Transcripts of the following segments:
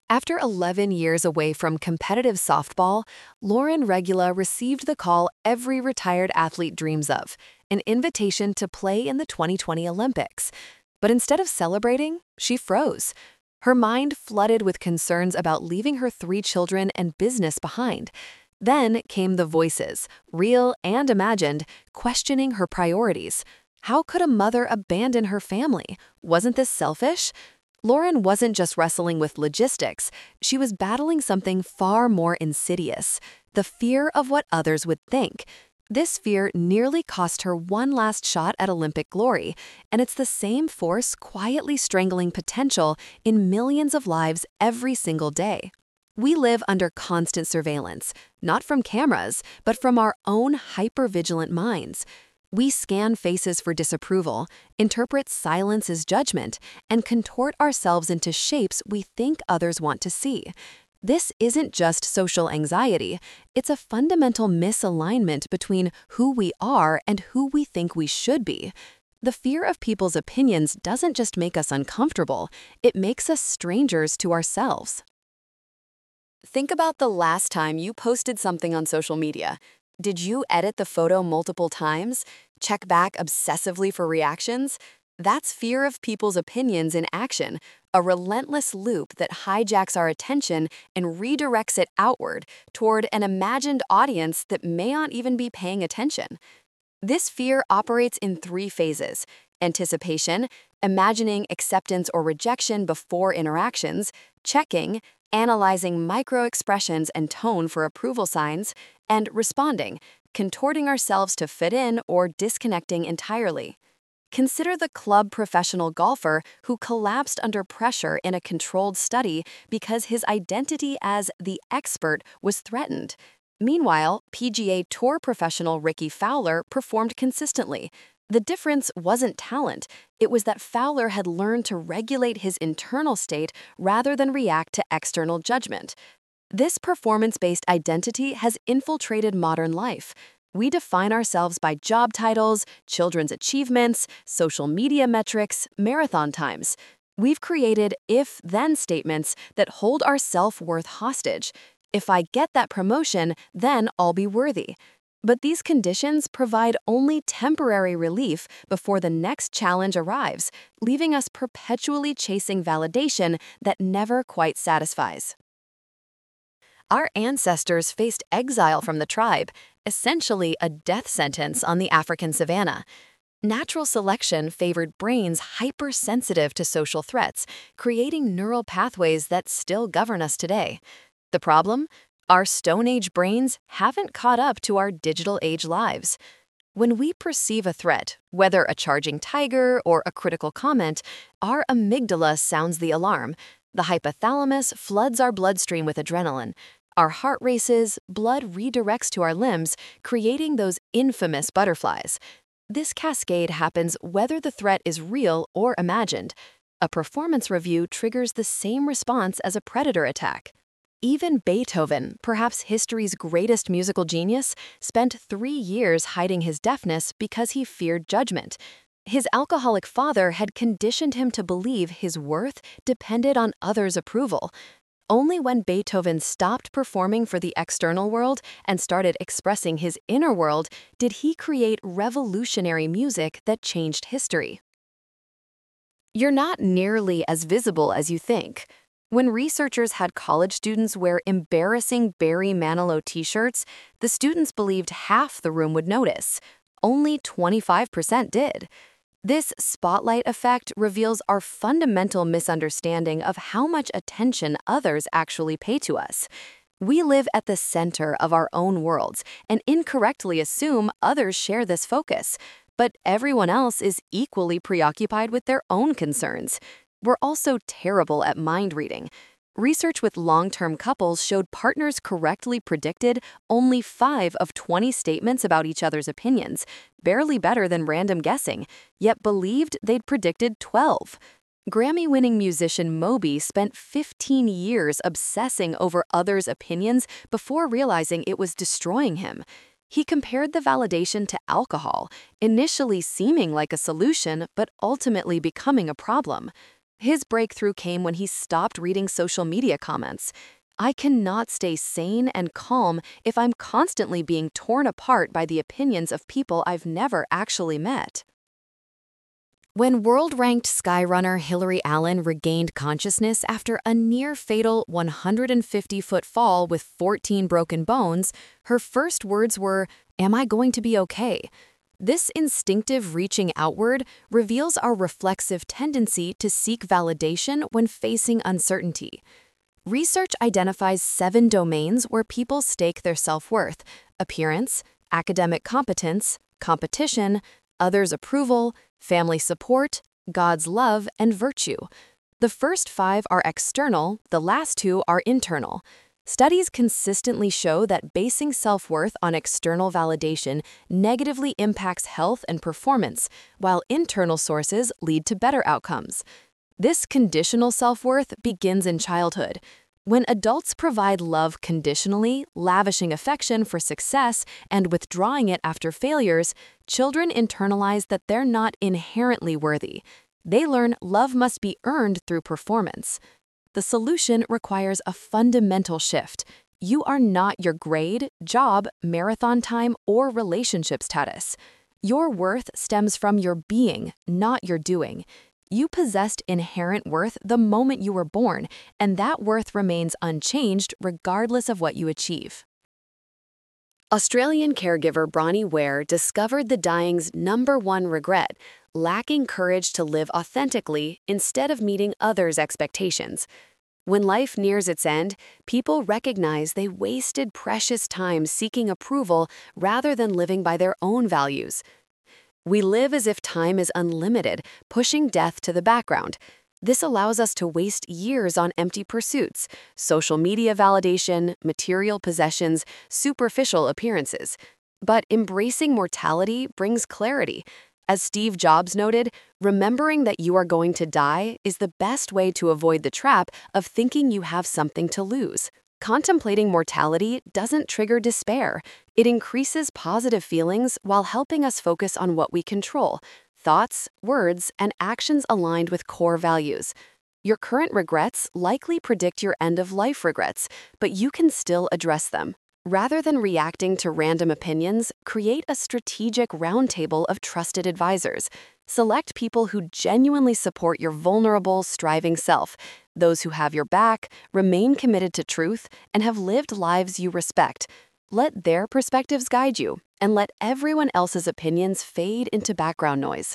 After 11 years away from competitive softball, Lauren Regula received the call every retired athlete dreams of, an invitation to play in the 2020 Olympics. But instead of celebrating, she froze. Her mind flooded with concerns about leaving her 3 children and business behind. Then came the voices, real and imagined, questioning her priorities. How could a mother abandon her family? Wasn't this selfish? Lauren wasn't just wrestling with logistics, she was battling something far more insidious, the fear of what others would think. This fear nearly cost her one last shot at Olympic glory, and it's the same force quietly strangling potential in millions of lives every single day. We live under constant surveillance, not from cameras, but from our own hyper-vigilant minds. We scan faces for disapproval, interpret silence as judgment, and contort ourselves into shapes we think others want to see. This isn't just social anxiety, it's a fundamental misalignment between who we are and who we think we should be. The fear of people's opinions doesn't just make us uncomfortable, it makes us strangers to ourselves. Think about the last time you posted something on social media. Did you edit the photo multiple times? Check back obsessively for reactions? That's fear of people's opinions in action, a relentless loop that hijacks our attention and redirects it outward toward an imagined audience that may not even be paying attention. This fear operates in 3 phases: anticipation, imagining acceptance or rejection before interactions, checking, analyzing micro-expressions and tone for approval signs, and responding, contorting ourselves to fit in or disconnecting entirely. Consider the club professional golfer who collapsed under pressure in a controlled study because his identity as the expert was threatened. Meanwhile, PGA Tour professional Ricky Fowler performed consistently. The difference wasn't talent, it was that Fowler had learned to regulate his internal state rather than react to external judgment. This performance-based identity has infiltrated modern life. We define ourselves by job titles, children's achievements, social media metrics, marathon times. We've created if-then statements that hold our self-worth hostage. If I get that promotion, then I'll be worthy. But these conditions provide only temporary relief before the next challenge arrives, leaving us perpetually chasing validation that never quite satisfies. Our ancestors faced exile from the tribe, essentially a death sentence on the African savanna. Natural selection favored brains hypersensitive to social threats, creating neural pathways that still govern us today. The problem? Our Stone Age brains haven't caught up to our digital age lives. When we perceive a threat, whether a charging tiger or a critical comment, our amygdala sounds the alarm. The hypothalamus floods our bloodstream with adrenaline. Our heart races, blood redirects to our limbs, creating those infamous butterflies. This cascade happens whether the threat is real or imagined. A performance review triggers the same response as a predator attack. Even Beethoven, perhaps history's greatest musical genius, spent 3 years hiding his deafness because he feared judgment. His alcoholic father had conditioned him to believe his worth depended on others' approval. Only when Beethoven stopped performing for the external world and started expressing his inner world did he create revolutionary music that changed history. You're not nearly as visible as you think. When researchers had college students wear embarrassing Barry Manilow t-shirts, the students believed half the room would notice. Only 25% did. This spotlight effect reveals our fundamental misunderstanding of how much attention others actually pay to us. We live at the center of our own worlds and incorrectly assume others share this focus. But everyone else is equally preoccupied with their own concerns. We're also terrible at mind reading. Research with long-term couples showed partners correctly predicted only 5 of 20 statements about each other's opinions, barely better than random guessing, yet believed they'd predicted 12. Grammy-winning musician Moby spent 15 years obsessing over others' opinions before realizing it was destroying him. He compared the validation to alcohol, initially seeming like a solution but ultimately becoming a problem. His breakthrough came when he stopped reading social media comments. I cannot stay sane and calm if I'm constantly being torn apart by the opinions of people I've never actually met. When world-ranked skyrunner Hillary Allen regained consciousness after a near-fatal 150-foot fall with 14 broken bones, her first words were, "Am I going to be okay?" This instinctive reaching outward reveals our reflexive tendency to seek validation when facing uncertainty. Research identifies 7 domains where people stake their self-worth: appearance, academic competence, competition, others' approval, family support, God's love, and virtue. The first 5 are external, the last 2 are internal. Studies consistently show that basing self-worth on external validation negatively impacts health and performance, while internal sources lead to better outcomes. This conditional self-worth begins in childhood. When adults provide love conditionally, lavishing affection for success and withdrawing it after failures, children internalize that they're not inherently worthy. They learn love must be earned through performance. The solution requires a fundamental shift. You are not your grade, job, marathon time, or relationship status. Your worth stems from your being, not your doing. You possessed inherent worth the moment you were born, and that worth remains unchanged regardless of what you achieve. Australian caregiver Bronnie Ware discovered the dying's #1 regret: lacking courage to live authentically instead of meeting others' expectations. When life nears its end, people recognize they wasted precious time seeking approval rather than living by their own values. We live as if time is unlimited, pushing death to the background. This allows us to waste years on empty pursuits: social media validation, material possessions, superficial appearances. But embracing mortality brings clarity. As Steve Jobs noted, remembering that you are going to die is the best way to avoid the trap of thinking you have something to lose. Contemplating mortality doesn't trigger despair. It increases positive feelings while helping us focus on what we control: thoughts, words, and actions aligned with core values. Your current regrets likely predict your end-of-life regrets, but you can still address them. Rather than reacting to random opinions, create a strategic roundtable of trusted advisors. Select people who genuinely support your vulnerable, striving self, those who have your back, remain committed to truth, and have lived lives you respect. Let their perspectives guide you, and let everyone else's opinions fade into background noise.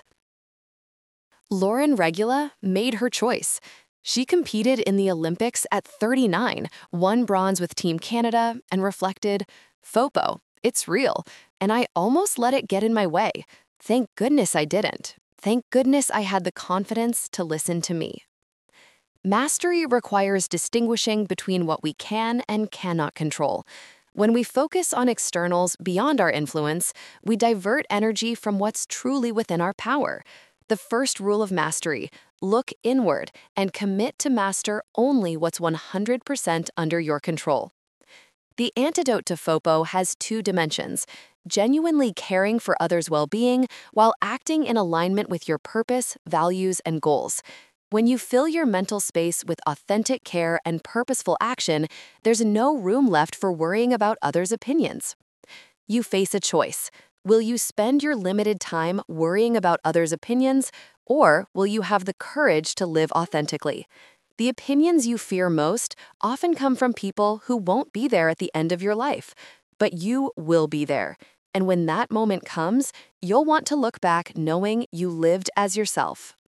Lauren Regula made her choice. She competed in the Olympics at 39, won bronze with Team Canada, and reflected, "FOPO, it's real, and I almost let it get in my way. Thank goodness I didn't. Thank goodness I had the confidence to listen to me." Mastery requires distinguishing between what we can and cannot control. When we focus on externals beyond our influence, we divert energy from what's truly within our power. The first rule of mastery: look inward and commit to master only what's 100% under your control. The antidote to FOPO has 2 dimensions: genuinely caring for others' well-being while acting in alignment with your purpose, values, and goals. When you fill your mental space with authentic care and purposeful action, there's no room left for worrying about others' opinions. You face a choice. Will you spend your limited time worrying about others' opinions, or will you have the courage to live authentically? The opinions you fear most often come from people who won't be there at the end of your life, but you will be there. And when that moment comes, you'll want to look back knowing you lived as yourself.